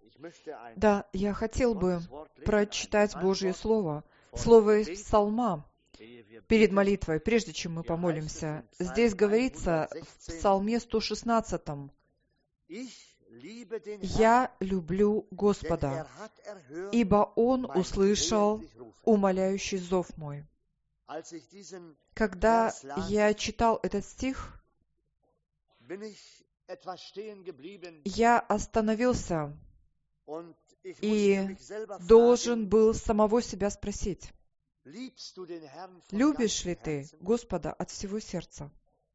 Да, я хотел бы прочитать Божье Слово, Слово из Псалма, перед молитвой, прежде чем мы помолимся. Здесь говорится в Псалме 116: «Я люблю Господа, ибо Он услышал умоляющий зов мой». Когда я читал этот стих, я остановился и должен был самого себя спросить: любишь ли ты Господа от всего сердца?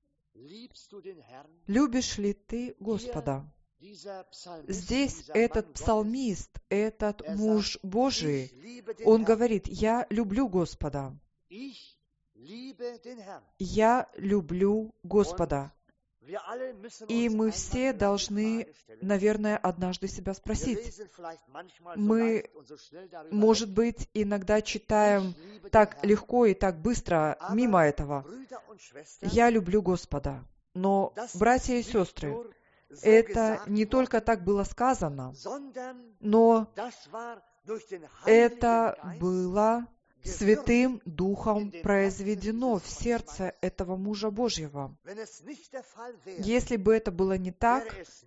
Любишь ли ты Господа? Здесь этот псалмист, этот муж Божий, он говорит: «Я люблю Господа». «Я люблю Господа». И мы все должны, наверное, однажды себя спросить. Мы, может быть, иногда читаем так легко и так быстро мимо этого. «Я люблю Господа». Но, братья и сестры, это не только так было сказано, но это было Святым Духом произведено в сердце этого мужа Божьего. Если бы это было не так,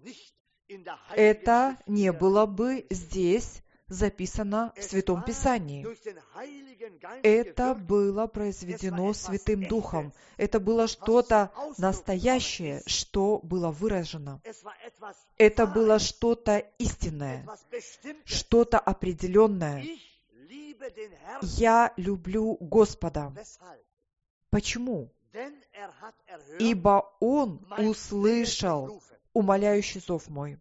это не было бы здесь записано в Святом Писании. Это было произведено Святым Духом. Это было что-то настоящее, что было выражено. Это было что-то истинное, что-то определенное. «Я люблю Господа». Почему? «Ибо Он услышал умоляющий зов мой».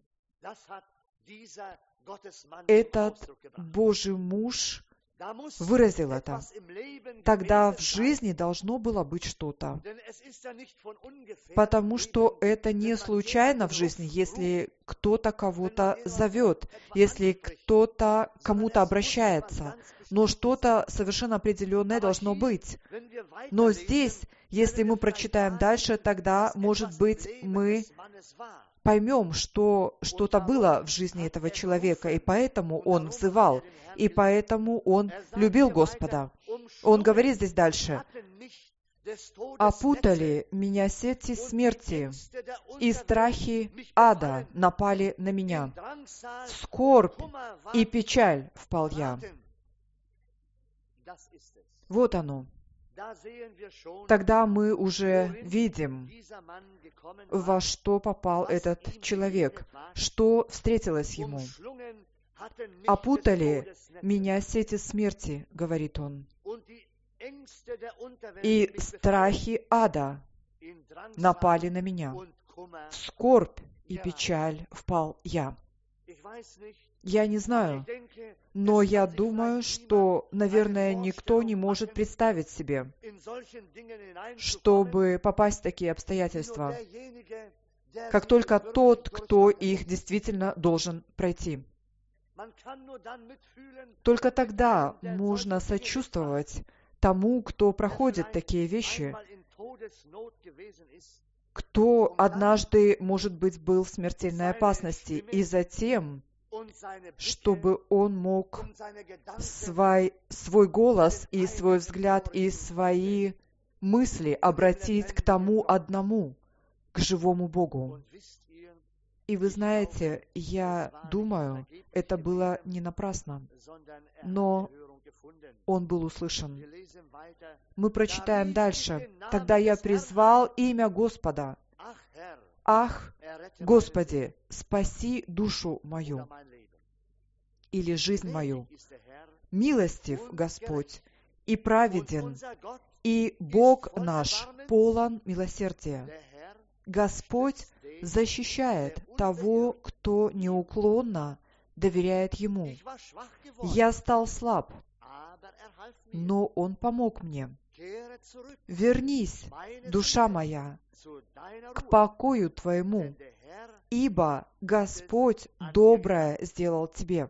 Этот Божий муж выразил это. Тогда в жизни должно было быть что-то. Потому что это не случайно в жизни, если кто-то кого-то зовет, если кто-то кому-то обращается. Но что-то совершенно определенное должно быть. Но здесь, если мы прочитаем дальше, тогда, может быть, мы поймем, что что-то было в жизни этого человека, и поэтому он взывал, и поэтому он любил Господа. Он говорит здесь дальше: «Опутали меня сети смерти, и страхи ада напали на меня. В скорбь и печаль впал я». Вот оно. Тогда мы уже видим, во что попал этот человек, что встретилось ему. «Опутали меня сети смерти», — говорит он, «и страхи ада напали на меня. В скорбь и печаль впал я». Я не знаю, но я думаю, что, наверное, никто не может представить себе, чтобы попасть в такие обстоятельства, как только тот, кто их действительно должен пройти. Только тогда можно сочувствовать тому, кто проходит такие вещи, кто однажды, может быть, был в смертельной опасности, и затем, чтобы он мог свой голос и свой взгляд и свои мысли обратить к тому одному, к живому Богу. И вы знаете, я думаю, это было не напрасно, но он был услышан. Мы прочитаем дальше. «Тогда я призвал имя Господа. Ах, Господи, спаси душу мою» или жизнь мою. «Милостив Господь и праведен, и Бог наш полон милосердия. Господь защищает того, кто неуклонно доверяет Ему. Я стал слаб, но Он помог мне. Вернись, душа моя, к покою твоему, ибо Господь доброе сделал тебе.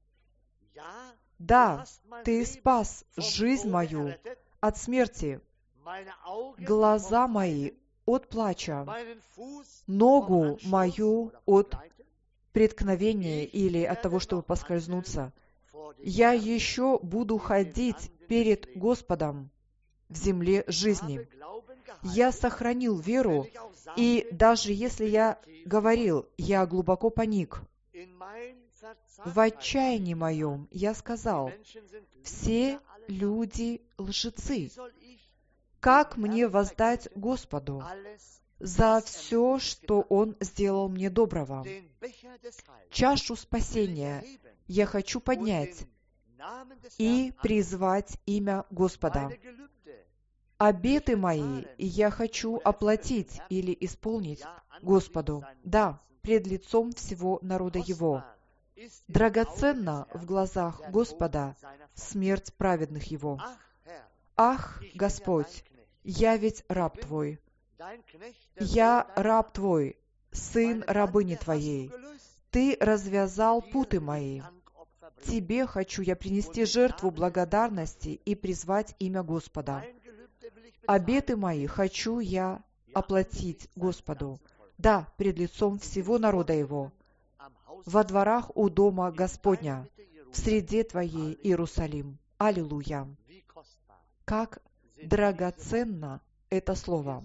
Да, ты спас жизнь мою от смерти, глаза мои от плача, ногу мою от преткновения или от того, чтобы поскользнуться. Я еще буду ходить перед Господом в земле жизни. Я сохранил веру, и даже если я говорил, я глубоко паник, в отчаянии моем я сказал, все люди лжецы. Как мне воздать Господу за все, что Он сделал мне доброго? Чашу спасения я хочу поднять и призвать имя Господа. Обеты мои я хочу оплатить или исполнить Господу, да, пред лицом всего народа Его. Драгоценна в глазах Господа смерть праведных Его. Ах, Господь, я ведь раб Твой. Я раб Твой, сын рабыни Твоей. Ты развязал путы мои. Тебе хочу я принести жертву благодарности и призвать имя Господа. Обеты мои хочу я оплатить Господу, да, пред лицом всего народа Его, во дворах у дома Господня, в среде Твоей, Иерусалим. Аллилуйя! Как драгоценно это слово!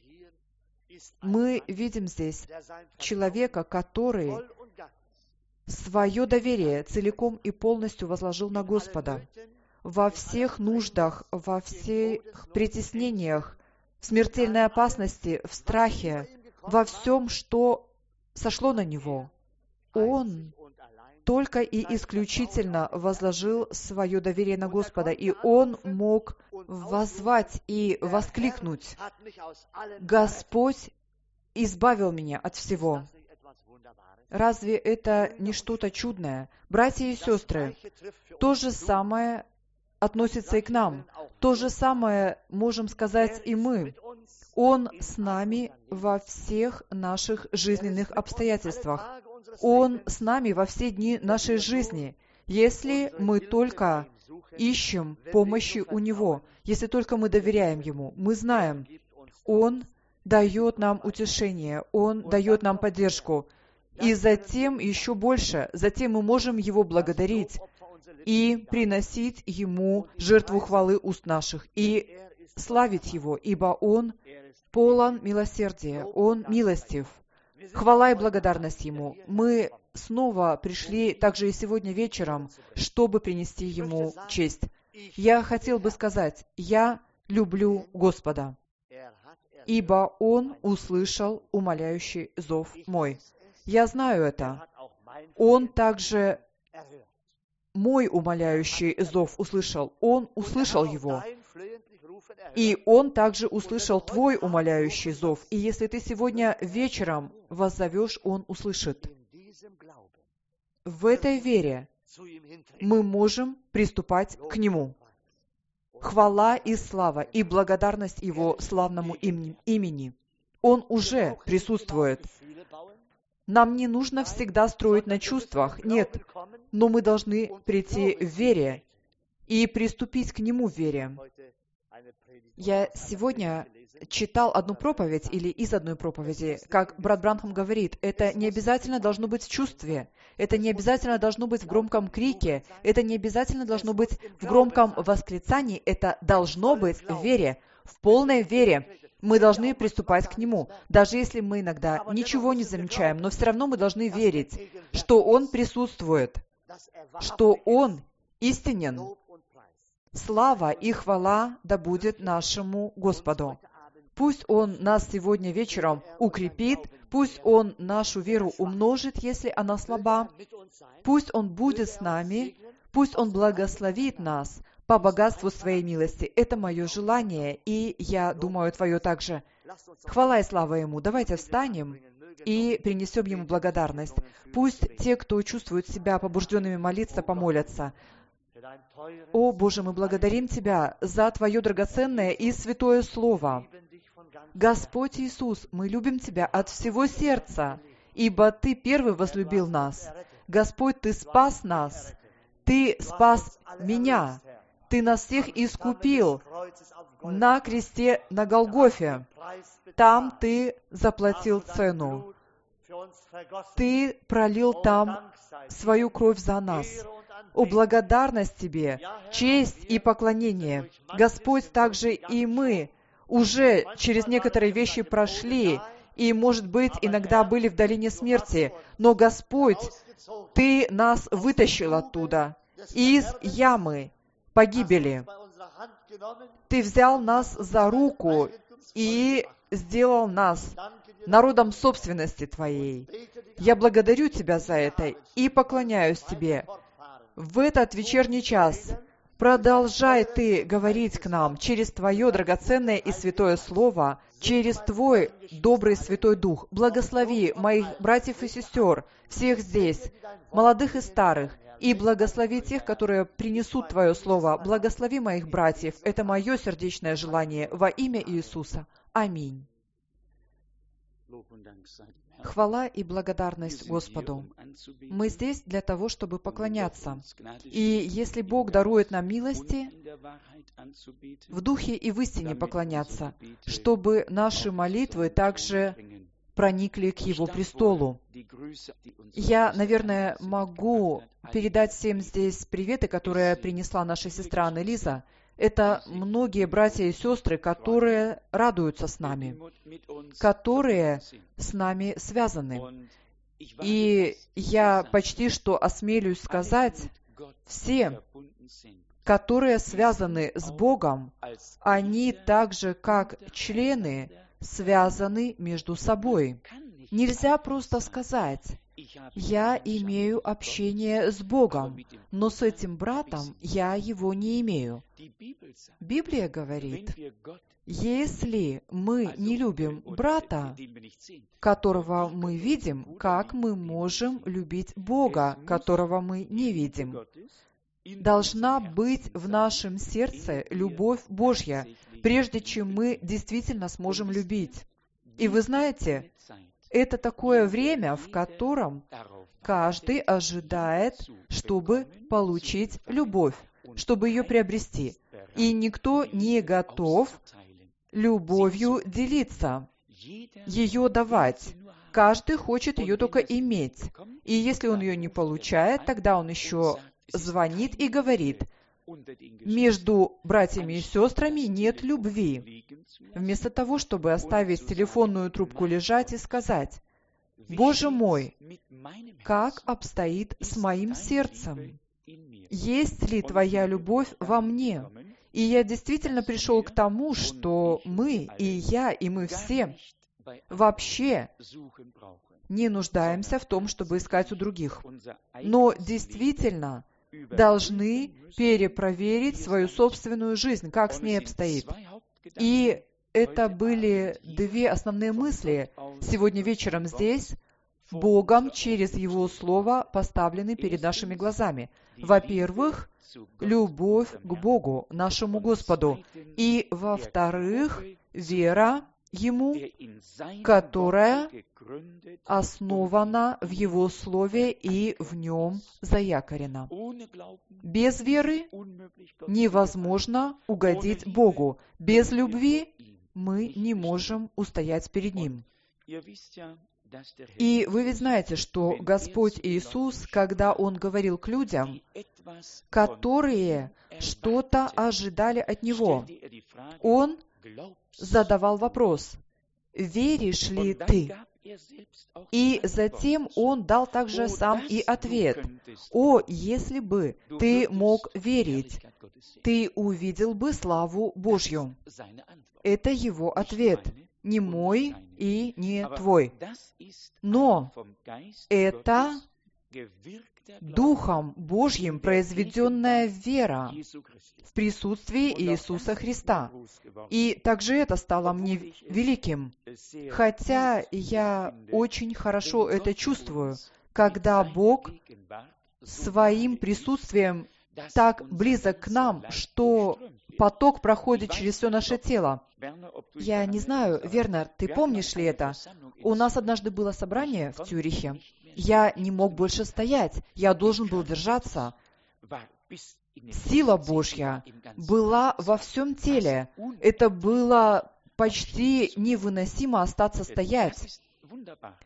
Мы видим здесь человека, который свое доверие целиком и полностью возложил на Господа. Во всех нуждах, во всех притеснениях, в смертельной опасности, в страхе, во всем, что сошло на него, он только и исключительно возложил свое доверие на Господа, и он мог воззвать и воскликнуть: «Господь избавил меня от всего». Разве это не что-то чудное? Братья и сестры, то же самое относится и к нам. То же самое можем сказать и мы. Он с нами во всех наших жизненных обстоятельствах. Он с нами во все дни нашей жизни, если мы только ищем помощи у Него, если только мы доверяем Ему. Мы знаем, Он дает нам утешение, Он дает нам поддержку. И затем еще больше, затем мы можем Его благодарить и приносить Ему жертву хвалы уст наших, и славить Его, ибо Он полон милосердия, Он милостив. Хвала и благодарность Ему. Мы снова пришли также и сегодня вечером, чтобы принести Ему честь. Я хотел бы сказать, я люблю Господа, ибо Он услышал умоляющий зов мой. Я знаю это. Он также мой умоляющий зов услышал. Он услышал его. И Он также услышал твой умоляющий зов. И если ты сегодня вечером воззовешь, Он услышит. В этой вере мы можем приступать к Нему. Хвала и слава и благодарность Его славному имени. Он уже присутствует. Нам не нужно всегда строить на чувствах, нет, но мы должны прийти в вере и приступить к Нему в вере. Я сегодня читал одну проповедь или из одной проповеди, как брат Бранхам говорит, это не обязательно должно быть в чувстве, это не обязательно должно быть в громком крике, это не обязательно должно быть в громком восклицании, это должно быть в вере, в полной вере. Мы должны приступать к Нему, даже если мы иногда ничего не замечаем, но все равно мы должны верить, что Он присутствует, что Он истинен. Слава и хвала да будет нашему Господу. Пусть Он нас сегодня вечером укрепит, пусть Он нашу веру умножит, если она слаба, пусть Он будет с нами, пусть Он благословит нас по богатству Своей милости. Это мое желание, и я думаю, твое также. Хвала и слава Ему. Давайте встанем и принесем Ему благодарность. Пусть те, кто чувствует себя побужденными молиться, помолятся. О, Боже, мы благодарим Тебя за Твое драгоценное и святое Слово. Господь Иисус, мы любим Тебя от всего сердца, ибо Ты первый возлюбил нас. Господь, Ты спас нас. Ты спас меня. Ты нас всех искупил на кресте на Голгофе. Там Ты заплатил цену. Ты пролил там свою кровь за нас. О, благодарность Тебе, честь и поклонение. Господь, также и мы уже через некоторые вещи прошли, и, может быть, иногда были в долине смерти, но, Господь, Ты нас вытащил оттуда, из ямы погибели. Ты взял нас за руку и сделал нас народом собственности Твоей. Я благодарю Тебя за это и поклоняюсь Тебе. В этот вечерний час продолжай Ты говорить к нам через Твое драгоценное и святое Слово, через Твой добрый Святой Дух. Благослови моих братьев и сестер, всех здесь, молодых и старых, и благослови тех, которые принесут Твое Слово. Благослови моих братьев. Это мое сердечное желание во имя Иисуса. Аминь. Хвала и благодарность Господу. Мы здесь для того, чтобы поклоняться. И если Бог дарует нам милости, в духе и в истине поклоняться, чтобы наши молитвы также проникли к Его престолу. Я, наверное, могу передать всем здесь приветы, которые принесла наша сестра Анна-Лиза. Это многие братья и сестры, которые радуются с нами, которые с нами связаны. И я почти что осмелюсь сказать, все, которые связаны с Богом, они так же, как члены, связаны между собой. Нельзя просто сказать: я имею общение с Богом, но с этим братом я его не имею. Библия говорит, если мы не любим брата, которого мы видим, как мы можем любить Бога, которого мы не видим? Должна быть в нашем сердце любовь Божья, прежде чем мы действительно сможем любить. И вы знаете, это такое время, в котором каждый ожидает, чтобы получить любовь, чтобы ее приобрести. И никто не готов любовью делиться, ее давать. Каждый хочет ее только иметь. И если он ее не получает, тогда он еще звонит и говорит: между братьями и сестрами нет любви. Вместо того, чтобы оставить телефонную трубку лежать и сказать: Боже мой, как обстоит с моим сердцем? Есть ли Твоя любовь во мне? И я действительно пришел к тому, что мы, и я, и мы все вообще не нуждаемся в том, чтобы искать у других. Но действительно должны перепроверить свою собственную жизнь, как с ней обстоит. И это были две основные мысли сегодня вечером здесь, Богом через Его Слово поставлены перед нашими глазами. Во-первых, любовь к Богу, нашему Господу. И, во-вторых, вера Ему, которая основана в Его Слове и в Нем заякорена. Без веры невозможно угодить Богу. Без любви мы не можем устоять перед Ним. И вы ведь знаете, что Господь Иисус, когда Он говорил к людям, которые что-то ожидали от Него, Он задавал вопрос: «Веришь ли ты?» И затем Он дал также сам и ответ: «О, если бы ты мог верить, ты увидел бы славу Божью». Это Его ответ, не мой и не твой. Но это Духом Божьим произведенная вера в присутствии Иисуса Христа. И также это стало мне великим. Хотя я очень хорошо это чувствую, когда Бог своим присутствием так близок к нам, что поток проходит через все наше тело. Я не знаю, Вернер, ты помнишь ли это? У нас однажды было собрание в Цюрихе. Я не мог больше стоять. Я должен был держаться. Сила Божья была во всем теле. Это было почти невыносимо остаться стоять.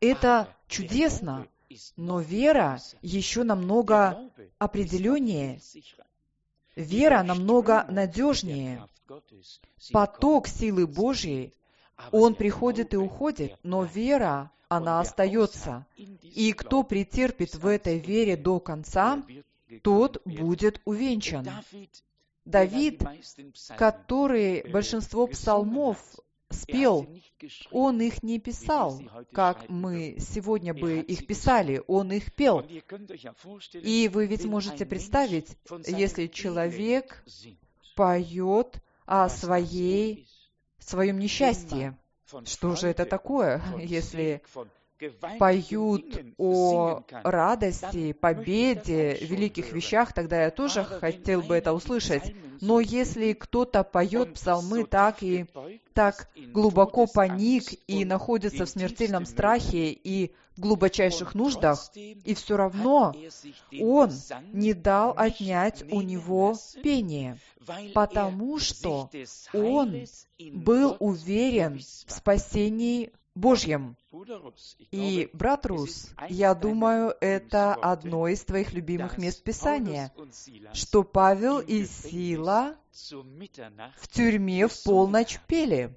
Это чудесно, но вера еще намного определеннее. Вера намного надежнее. Поток силы Божьей, он приходит и уходит, но вера, она остается. И кто претерпит в этой вере до конца, тот будет увенчан. Давид, который большинство псалмов спел, он их не писал, как мы сегодня бы их писали, он их пел. И вы ведь можете представить, если человек поет о своем несчастье, что же это такое, если поют о радости, победе, великих вещах, тогда я тоже хотел бы это услышать. Но если кто-то поет псалмы так глубоко поник и находится в смертельном страхе и в глубочайших нуждах, и все равно он не дал отнять у него пение, потому что он был уверен в спасении Божьем. И, брат Рус, я думаю, это одно из твоих любимых мест Писания, что Павел и Сила в тюрьме в полночь пели.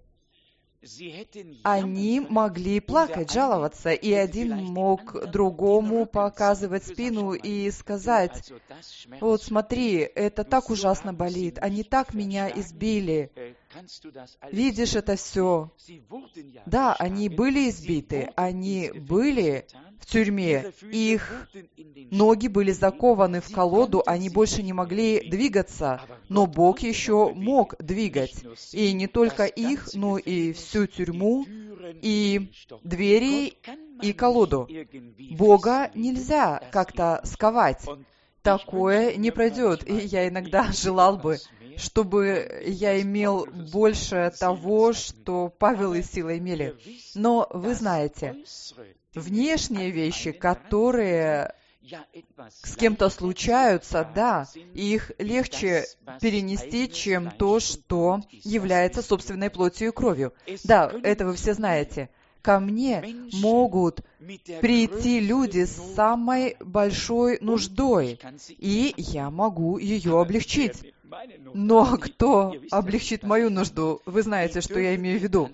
Они могли плакать, жаловаться, и один мог другому показывать спину и сказать: «Вот смотри, это так ужасно болит, они так меня избили. Видишь это все?» Да, они были избиты, они были в тюрьме, их ноги были закованы в колоду, они больше не могли двигаться, но Бог еще мог двигать. И не только их, но и всю тюрьму, и двери, и колоду. Бога нельзя как-то сковать. Такое не пройдет. И я иногда желал бы, чтобы я имел больше того, что Павел и Сила имели. Но вы знаете, внешние вещи, которые с кем-то случаются, да, их легче перенести, чем то, что является собственной плотью и кровью. Да, это вы все знаете. Ко мне могут прийти люди с самой большой нуждой, и я могу ее облегчить. Но кто облегчит мою нужду? Вы знаете, что я имею в виду.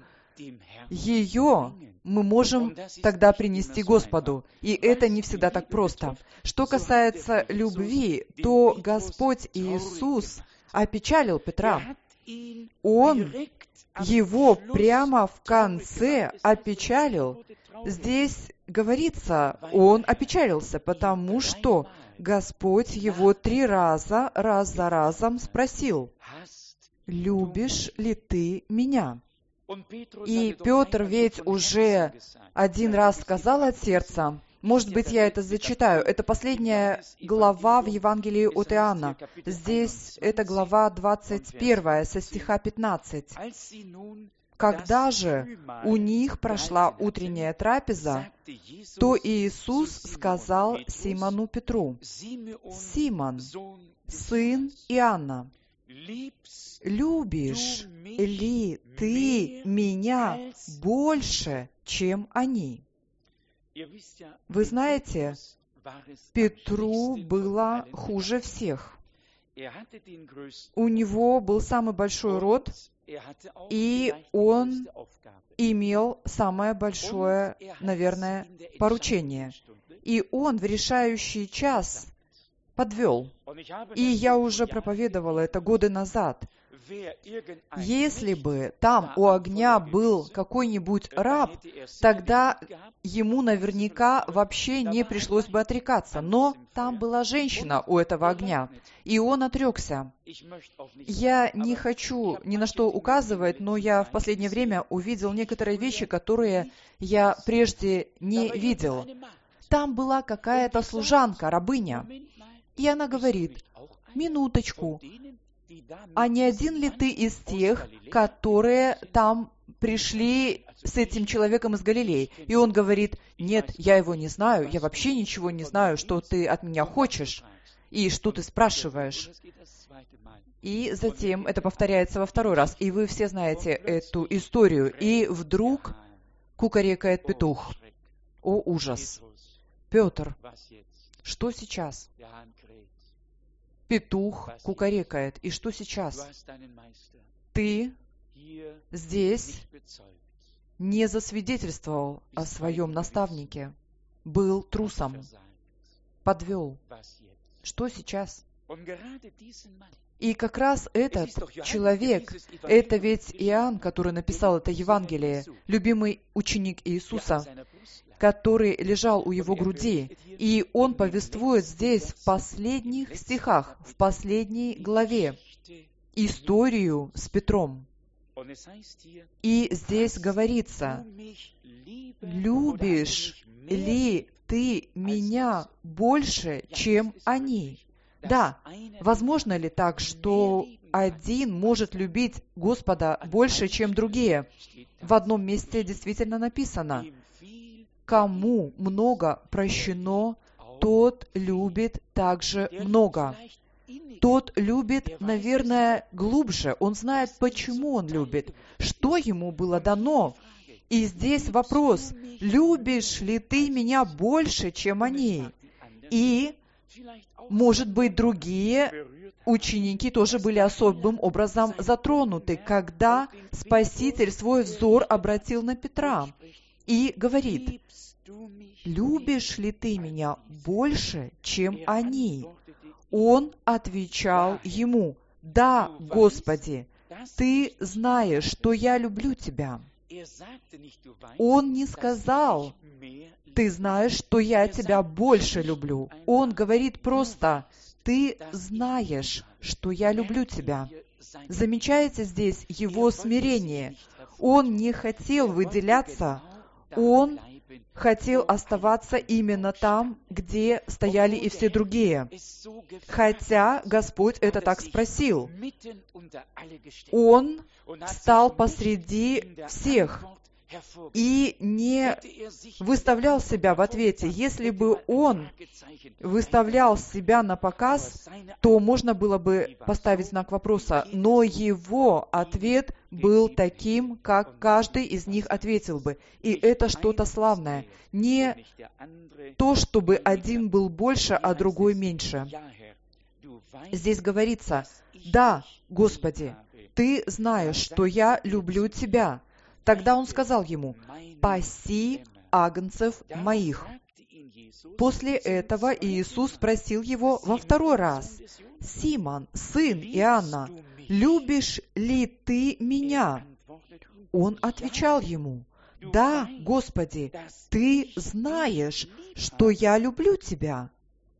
Ее мы можем тогда принести Господу. И это не всегда так просто. Что касается любви, то Господь Иисус опечалил Петра. Он его прямо в конце опечалил. Здесь говорится, он опечалился, потому что Господь его 3 раза, раз за разом спросил: «Любишь ли ты меня?» И Петр ведь уже 1 раз сказал от сердца. Может быть, я это зачитаю. Это последняя глава в Евангелии от Иоанна. Здесь это глава 21, со стиха 15. Когда же у них прошла утренняя трапеза, то Иисус сказал Симону Петру: «Симон, сын Иоанна, любишь ли ты меня больше, чем они?» Вы знаете, Петру было хуже всех. У него был самый большой род, и он имел самое большое, наверное, поручение. И он в решающий час подвел. И я уже проповедовала это годы назад. Если бы там у огня был какой-нибудь раб, тогда ему наверняка вообще не пришлось бы отрекаться. Но там была женщина у этого огня, и он отрекся. Я не хочу ни на что указывать, но я в последнее время увидел некоторые вещи, которые я прежде не видел. Там была какая-то служанка, рабыня, и она говорит: «Минуточку, а не один ли ты из тех, которые там пришли с этим человеком из Галилеи?» И он говорит: «Нет, я его не знаю, я вообще ничего не знаю, что ты от меня хочешь и что ты спрашиваешь». И затем это повторяется во 2 раз, и вы все знаете эту историю. И вдруг кукарекает петух. О, ужас! Петр, что сейчас? Петух кукарекает. И что сейчас? Ты здесь не засвидетельствовал о своем наставнике, был трусом, подвел. Что сейчас? И как раз этот человек, это ведь Иоанн, который написал это Евангелие, любимый ученик Иисуса, который лежал у его груди, и он повествует здесь в последних стихах, в последней главе, историю с Петром. И здесь говорится: «Любишь ли ты меня больше, чем они?» Да, возможно ли так, что один может любить Господа больше, чем другие? В одном месте действительно написано: «Кому много прощено, тот любит также много». Тот любит, наверное, глубже. Он знает, почему он любит, что ему было дано. И здесь вопрос: любишь ли ты меня больше, чем они? И, может быть, другие ученики тоже были особым образом затронуты, когда Спаситель свой взор обратил на Петра и говорит: «Любишь ли ты меня больше, чем они?» Он отвечал ему: «Да, Господи, Ты знаешь, что я люблю Тебя». Он не сказал: «Ты знаешь, что я тебя больше люблю». Он говорит просто: «Ты знаешь, что я люблю тебя». Замечаете здесь его смирение? Он не хотел выделяться, он хотел оставаться именно там, где стояли и все другие. Хотя Господь это так спросил. Он встал посреди всех и не выставлял себя в ответе. Если бы он выставлял себя на показ, то можно было бы поставить знак вопроса. Но его ответ был таким, как каждый из них ответил бы. И это что-то славное. Не то, чтобы один был больше, а другой меньше. Здесь говорится: «Да, Господи, Ты знаешь, что я люблю Тебя». Тогда он сказал ему: «Паси агнцев моих». После этого Иисус спросил его во второй раз: «Симон, сын Иоанна, любишь ли ты меня?» Он отвечал ему: «Да, Господи, Ты знаешь, что я люблю Тебя».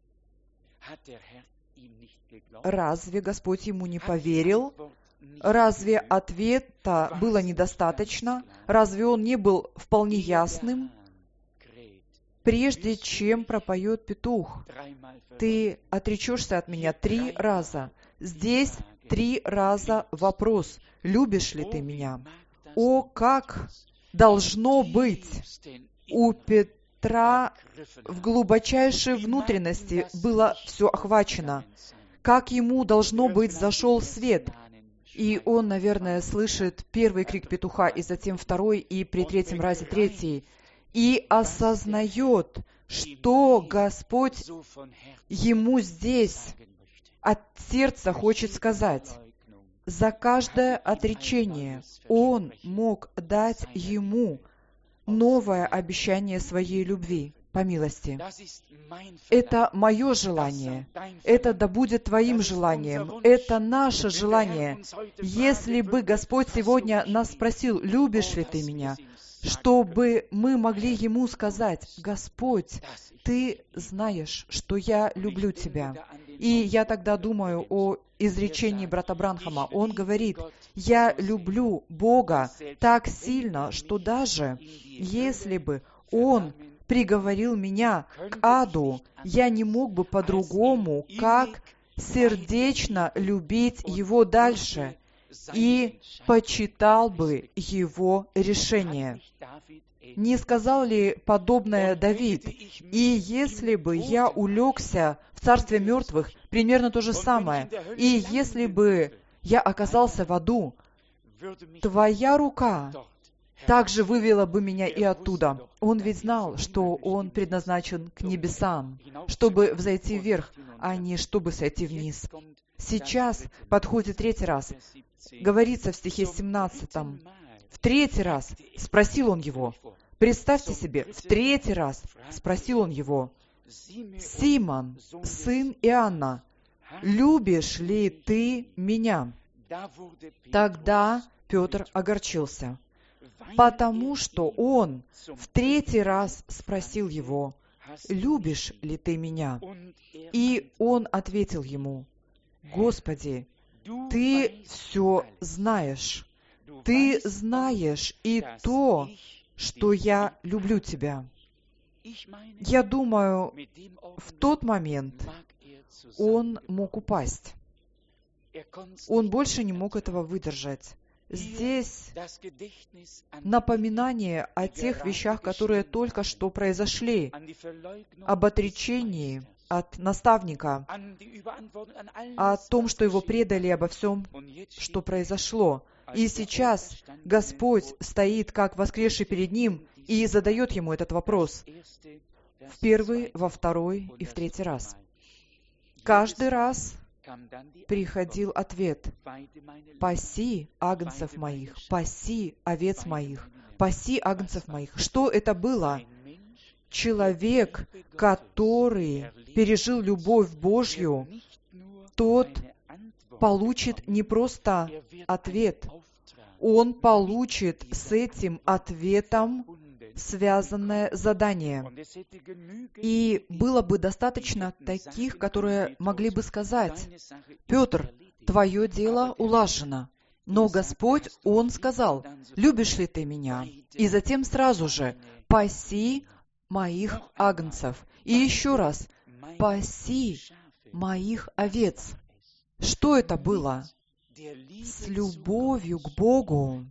Разве Господь ему не поверил? Разве ответа было недостаточно? Разве он не был вполне ясным? Прежде чем пропоет петух: «Ты отречешься от меня 3 раза». Здесь 3 раза вопрос: любишь ли ты меня? О, как должно быть у Петра в глубочайшей внутренности было все охвачено. Как ему, должно быть, зашел свет. И он, наверное, слышит первый крик петуха, и затем второй, и при 3-м разе 3-й. И осознает, что Господь ему здесь от сердца хочет сказать. За каждое отречение Он мог дать ему новое обещание своей любви, по милости. Это мое желание. Это да будет твоим желанием. Это наше желание. Если бы Господь сегодня нас спросил: любишь ли ты меня? Чтобы мы могли Ему сказать: Господь, Ты знаешь, что я люблю Тебя. И я тогда думаю о изречении брата Бранхама. Он говорит: я люблю Бога так сильно, что даже если бы Он приговорил меня к аду, я не мог бы по-другому, как сердечно любить Его дальше и почитал бы Его решение. Не сказал ли подобное Давид? «И если бы я улегся в царстве мертвых», примерно то же самое, «и если бы я оказался в аду, Твоя рука также вывела бы меня и оттуда. Он ведь знал, что он предназначен к небесам, чтобы взойти вверх, а не чтобы сойти вниз. Сейчас подходит третий раз. Говорится в стихе 17. В третий раз спросил он его. Представьте себе, в третий раз спросил он его: «Симон, сын Иоанна, любишь ли ты меня?» Тогда Петр огорчился, потому что он в третий раз спросил его: «Любишь ли ты меня?» И он ответил ему: «Господи, ты все знаешь. Ты знаешь и то, что я люблю тебя». Я думаю, в тот момент он мог упасть. Он больше не мог этого выдержать. Здесь напоминание о тех вещах, которые только что произошли, об отречении от наставника, о том, что его предали, обо всем, что произошло. И сейчас Господь стоит, как воскресший перед ним, и задает ему этот вопрос в первый, во второй и в третий раз. Каждый раз приходил ответ: «Паси агнцев моих, паси овец моих, паси агнцев моих». Что это было? Человек, который пережил любовь Божью, тот получит не просто ответ, он получит с этим ответом связанное задание. И было бы достаточно таких, которые могли бы сказать: «Петр, твое дело улажено». Но Господь, Он сказал: «Любишь ли ты меня?» И затем сразу же: «Паси моих агнцев». И еще раз: «Паси моих овец». Что это было? С любовью к Богу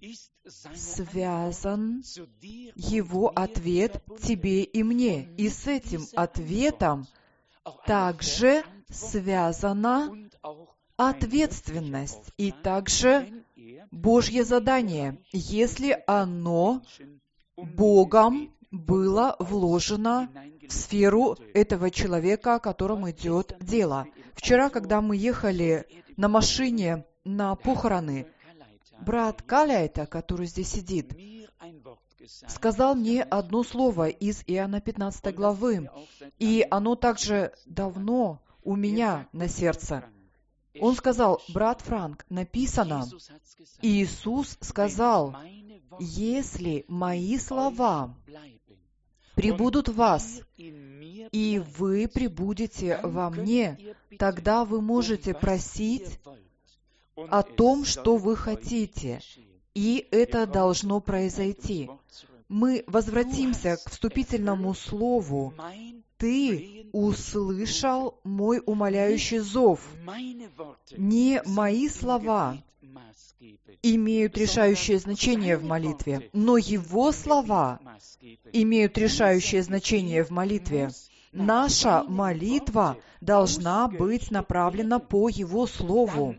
связан Его ответ тебе и мне. И с этим ответом также связана ответственность и также Божье задание, если оно Богом было вложено в сферу этого человека, о котором идет дело. Вчера, когда мы ехали на машине на похороны, брат Каляйта, который здесь сидит, сказал мне одно слово из Иоанна 15 главы, и оно также давно у меня на сердце. Он сказал: «Брат Франк, написано, Иисус сказал: если мои слова пребудут в вас, и вы пребудете во мне, тогда вы можете просить о том, что вы хотите, и это должно произойти». Мы возвратимся к вступительному слову. «Ты услышал мой умоляющий зов». Не мои слова имеют решающее значение в молитве, но Его слова имеют решающее значение в молитве. Наша молитва должна быть направлена по Его Слову.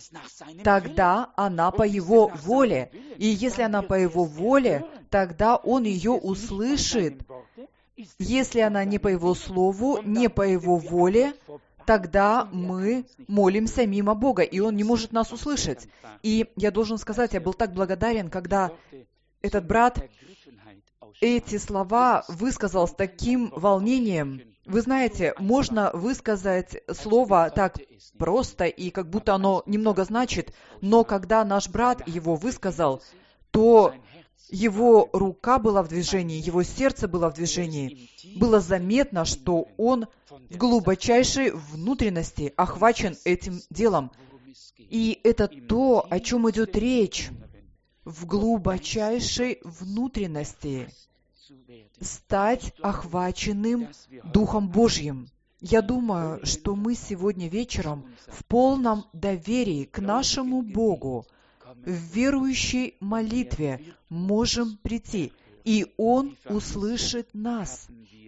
Тогда она по Его воле. И если она по Его воле, тогда Он ее услышит. Если она не по Его Слову, не по Его воле, тогда мы молимся мимо Бога, и Он не может нас услышать. И я должен сказать, я был так благодарен, когда этот брат эти слова высказал с таким волнением. Вы знаете, можно высказать слово так просто, и как будто оно немного значит, но когда наш брат его высказал, то его рука была в движении, его сердце было в движении. Было заметно, что он в глубочайшей внутренности охвачен этим делом. И это то, о чем идет речь. В глубочайшей внутренности стать охваченным Духом Божьим. Я думаю, что мы сегодня вечером в полном доверии к нашему Богу, в верующей молитве можем прийти, и Он услышит нас.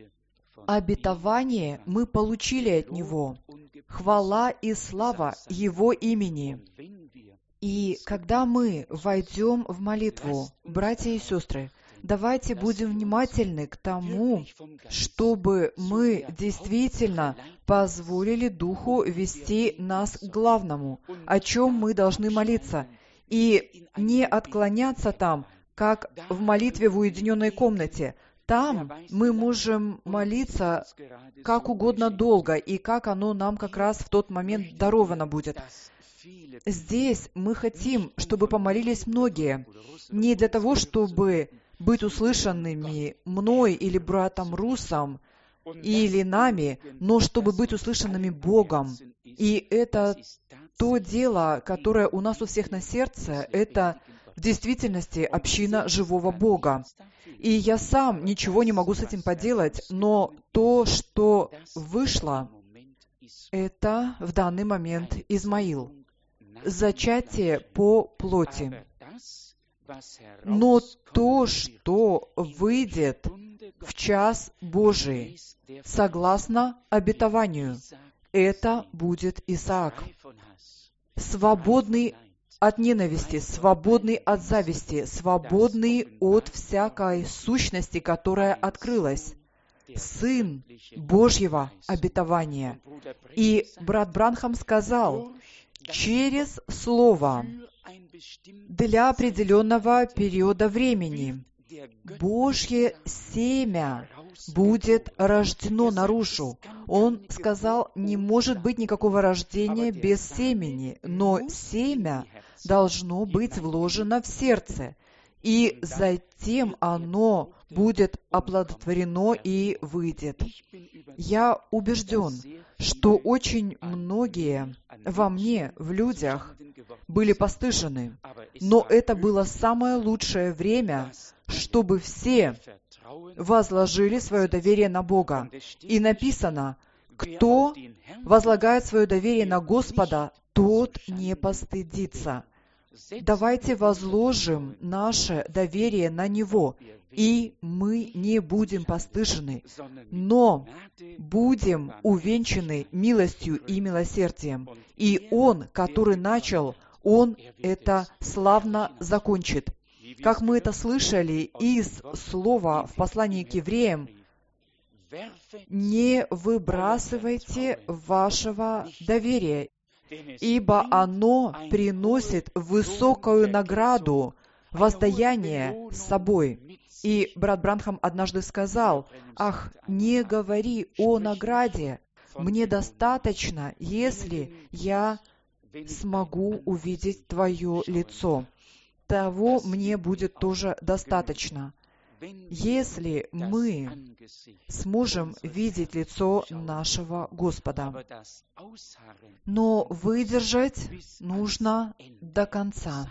Обетование мы получили от Него. Хвала и слава Его имени. И когда мы войдем в молитву, братья и сестры, давайте будем внимательны к тому, чтобы мы действительно позволили Духу вести нас к главному, о чем мы должны молиться, и не отклоняться там, как в молитве в уединенной комнате. Там мы можем молиться как угодно долго, и как оно нам как раз в тот момент даровано будет. Здесь мы хотим, чтобы помолились многие, не для того, чтобы быть услышанными мной или братом Русом, или нами, но чтобы быть услышанными Богом. И это то дело, которое у нас у всех на сердце, это в действительности община живого Бога. И я сам ничего не могу с этим поделать, но то, что вышло, это в данный момент Измаил. Зачатие по плоти. Но то, что выйдет в час Божий, согласно обетованию, это будет Исаак. Свободный от ненависти, свободный от зависти, свободный от всякой сущности, которая открылась. Сын Божьего обетования. И брат Бранхам сказал, через Слово для определенного периода времени Божье семя будет рождено наружу. Он сказал, не может быть никакого рождения без семени, но семя должно быть вложено в сердце, и затем оно будет оплодотворено и выйдет. Я убежден, что очень многие во мне, в людях, были постыжены, но это было самое лучшее время, чтобы все возложили свое доверие на Бога. И написано, кто возлагает свое доверие на Господа, тот не постыдится. Давайте возложим наше доверие на Него, и мы не будем постыжены, но будем увенчаны милостью и милосердием. И Он, который начал, Он это славно закончит. Как мы это слышали из слова в послании к евреям, не выбрасывайте вашего доверия, ибо оно приносит высокую награду, воздаяние с собой. И брат Бранхам однажды сказал, «Ах, не говори о награде, мне достаточно, если я смогу увидеть Твое лицо. Того мне будет тоже достаточно». Если мы сможем видеть лицо нашего Господа. Но выдержать нужно до конца.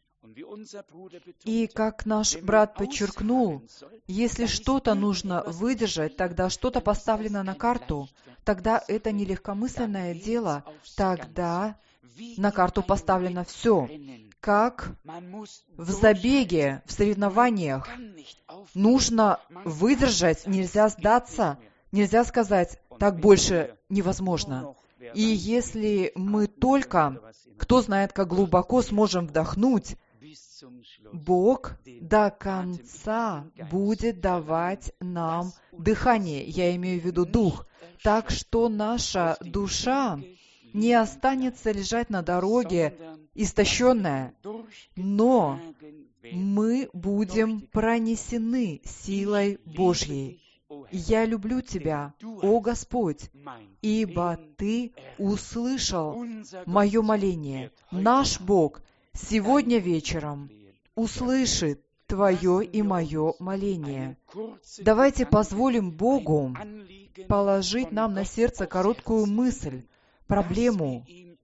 И как наш брат подчеркнул, если что-то нужно выдержать, тогда что-то поставлено на карту, тогда это не легкомысленное дело, тогда на карту поставлено все. Как в забеге, в соревнованиях. Нужно выдержать, нельзя сдаться, нельзя сказать, так больше невозможно. И если мы только, кто знает, как глубоко сможем вдохнуть, Бог до конца будет давать нам дыхание, я имею в виду дух, так что наша душа не останется лежать на дороге, истощенная, но мы будем пронесены силой Божьей. Я люблю Тебя, о Господь, ибо Ты услышал мое моление. Наш Бог сегодня вечером услышит Твое и мое моление. Давайте позволим Богу положить нам на сердце короткую мысль, проблему,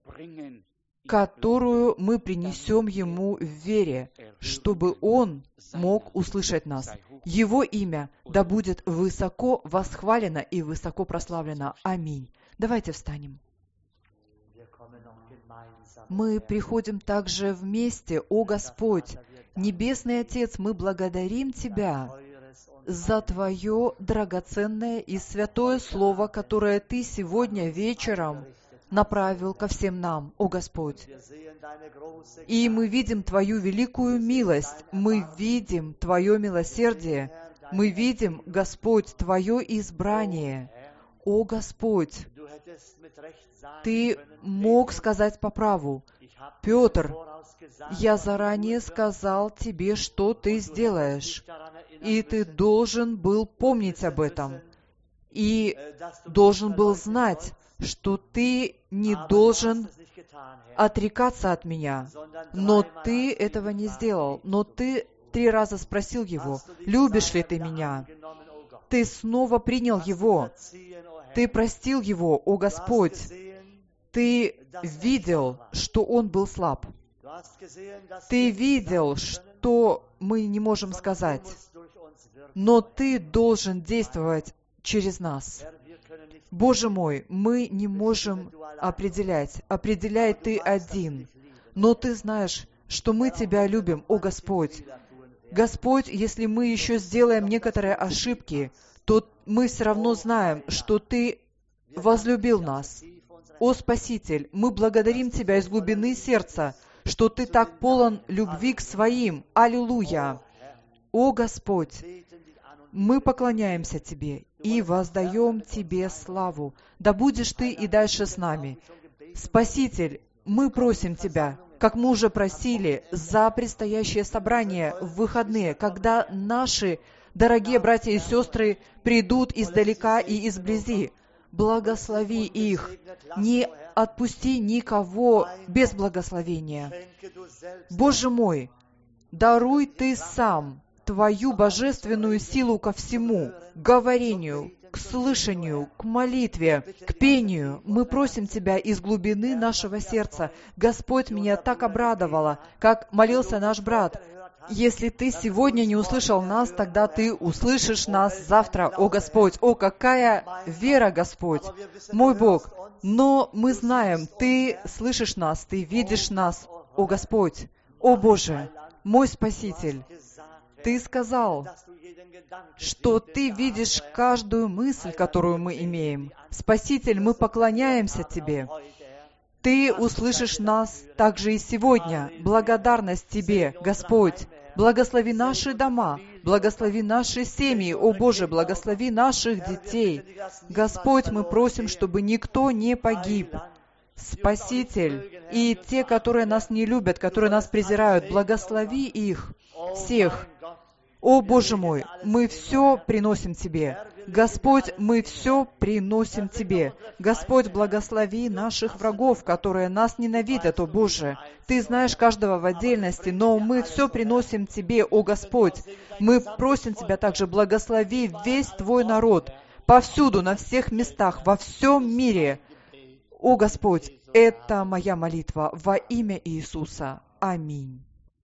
которую мы принесем Ему в вере, чтобы Он мог услышать нас. Его имя да будет высоко восхвалено и высоко прославлено. Аминь. Давайте встанем. Мы приходим также вместе, о Господь, Небесный Отец, мы благодарим Тебя за Твое драгоценное и святое Слово, которое Ты сегодня вечером направил ко всем нам, о Господь. И мы видим Твою великую милость, мы видим Твое милосердие, мы видим, Господь, Твое избрание. О Господь, Ты мог сказать по праву: Петр, я заранее сказал тебе, что ты сделаешь, и ты должен был помнить об этом, и должен был знать, что ты не должен отрекаться от меня. Но ты этого не сделал. Но ты 3 раза спросил его: любишь ли ты меня? Ты снова принял его. Ты простил его, о Господь. Ты видел, что он был слаб. Ты видел, что мы не можем сказать. Но ты должен действовать через нас. Боже мой, мы не можем определять. Определяй Ты один. Но Ты знаешь, что мы Тебя любим, о Господь. Господь, если мы еще сделаем некоторые ошибки, то мы все равно знаем, что Ты возлюбил нас. О Спаситель, мы благодарим Тебя из глубины сердца, что Ты так полон любви к своим. Аллилуйя! О Господь, мы поклоняемся Тебе и воздаем Тебе славу. Да будешь Ты и дальше с нами. Спаситель, мы просим Тебя, как мы уже просили, за предстоящее собрание в выходные, когда наши дорогие братья и сестры придут издалека и изблизи. Благослови их. Не отпусти никого без благословения. Боже мой, даруй Ты сам Твою божественную силу ко всему, к говорению, к слышанию, к молитве, к пению. Мы просим Тебя из глубины нашего сердца. Господь, меня так обрадовало, как молился наш брат. Если Ты сегодня не услышал нас, тогда Ты услышишь нас завтра, о Господь. О, какая вера, Господь, мой Бог. Но мы знаем, Ты слышишь нас, Ты видишь нас, о Господь. О Боже, мой Спаситель, Ты сказал, что Ты видишь каждую мысль, которую мы имеем. Спаситель, мы поклоняемся Тебе. Ты услышишь нас также и сегодня. Благодарность Тебе, Господь. Благослови наши дома, благослови наши семьи, о Боже, благослови наших детей. Господь, мы просим, чтобы никто не погиб. Спаситель, и те, которые нас не любят, которые нас презирают, благослови их всех. О Боже мой, мы все приносим Тебе. Господь, мы все приносим Тебе. Господь, благослови наших врагов, которые нас ненавидят, о Боже. Ты знаешь каждого в отдельности, но мы все приносим Тебе, о Господь. Мы просим Тебя также, благослови весь Твой народ, повсюду, на всех местах, во всем мире. О Господь, это моя молитва во имя Иисуса. Аминь.